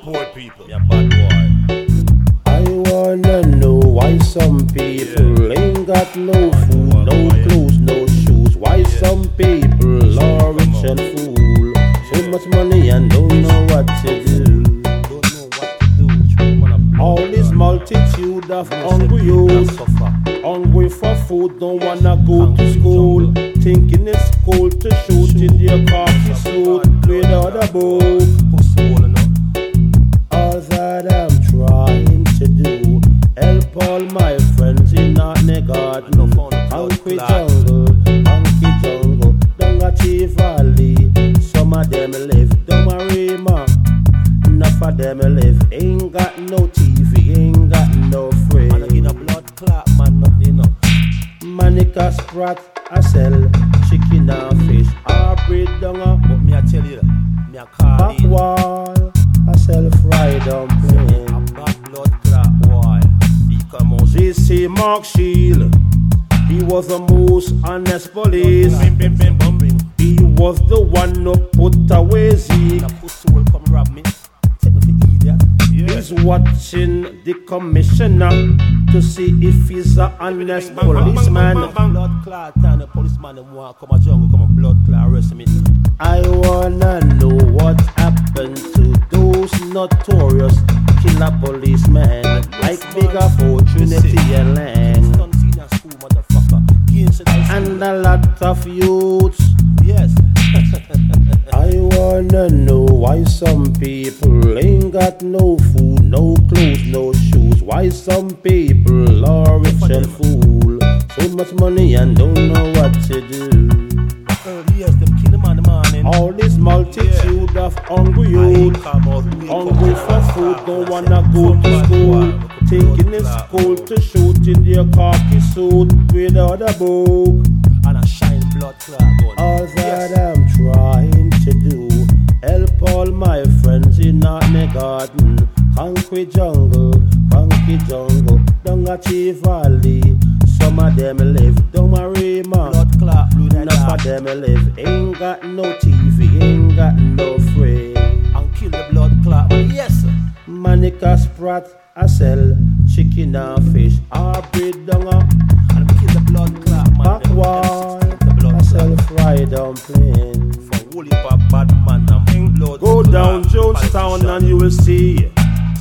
bored people. Yeah, bad boy. I wanna know why some people ain't got no food, no clothes, no shoes. Why some people are rich and fool. So much money and don't know what to do. All this multitude of hungry youth, hungry for food, don't wanna go to school, thinking it's cool to shoot in their khaki suit without a book. All that I'm trying to do, help all my friends in Hackney Garden, Concrete Jungle, down at Chief Valley. Some of them live down a Rima, enough of them live ain't got no TV, ain't got no frame. Man, I get a blood clot, man, nothing, no. Manica Sprat, I sell chicken and fish. I breed down a But me, I tell you, me, I call back in. wall. I sell fried dumpling. A bad blood clot, boy. He come out. JC Mark Shield, he was the most honest police. He was the one who put away Zeke. The pussy will come rob me. Take me for idiot. He's watching the commissioner to see if he's an honest policeman. Blood clot, and the policeman them want come a jungle, come a blood clot, arrest me. I wanna know what happened to those notorious killer policemen like Bigger Trinity and Lang, Don't see that school, motherfucker. and a lot of youths. Yes. I wanna know why some people ain't got no food, no clothes, no shoes. Why some people are rich and fool, so much money and don't know what to do. Yes, them kill them on the morning. All this multitude of hungry youth, hungry for food, don't wanna go to school, thinking it's cool to shoot in their khaki suit without a book. And a shine blood clot going. All that I'm trying to do, help all my friends in Hackney Garden, Concrete Jungle, down at Chief Valley. Some of them live down a Rima, Blood clot, blue that enough of them live ain't got no TV, ain't got no frame. and kill the blood clot, man. Yes, sir. Manica Sprat, I sell chicken and fish. I breed down a And kill the blood clot, man. back wall. The blood I sell clot. fried dumpling. For holy pop bad man and blood Go clot, down Jonestown politician. and you will see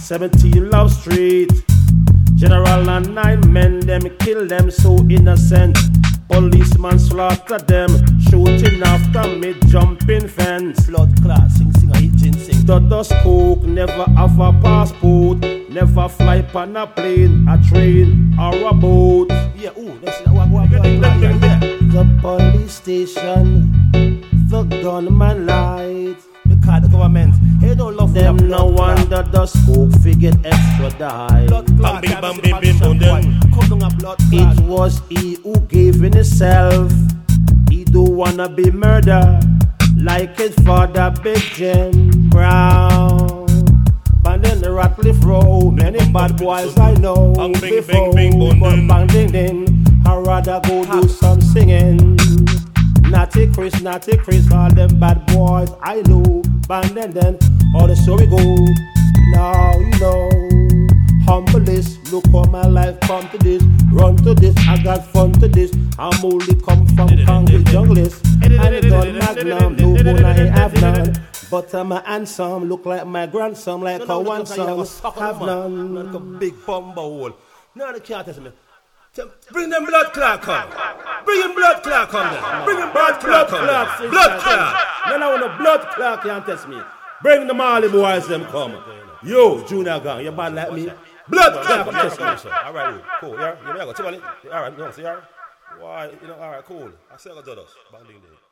17 Love Street. General and 9 men, them kill them so innocent. Policeman slaughter them, shooting after me, jumping fence. Blood clot, sing, I hit ginseng. Dodos cook, never have a passport, never fly on a plane, a train, or a boat. Yeah, ooh, that's what yeah. The police station, the gunman light. Because the government, they don't love Them the no blood wonder the scope figure extra die. blood clot. Bam, bam, bam, bam, bam, bam. Come down a blood clot. It was he who gave in himself. He don't wanna be murdered like his father, Big Jim Brown. Bang in the Ratcliffe Road, many bad boys I know Bang, bing, before, bing, bing, but bang, bang ding ding, I'd rather go do some singing. Natty Chris, all them bad boys I know. Bang then, all the story go. Now you know. Humble this, look how my life come to this. Run to this, I got fun to this. I'm only come from Concrete Junglist. And it done magnum, no bone I ain't have none. But I'm a handsome, look like my grandson, like a one son, have none. Like a big bumble hole. No, they can't tell me. Bring them blood clot come. Bring him blood clot come then. Bring him blood clot come then. Blood clot. No, no, no, blood clot can't test me. Bring the Marley boys, them come. Yo, Junior Gang, you bad like me? Blood clot, test me. All right, cool. Yeah, you go. All right, you know, see, all right. Why, you know, all right, cool. I say I got do this. Bang, ding, ding.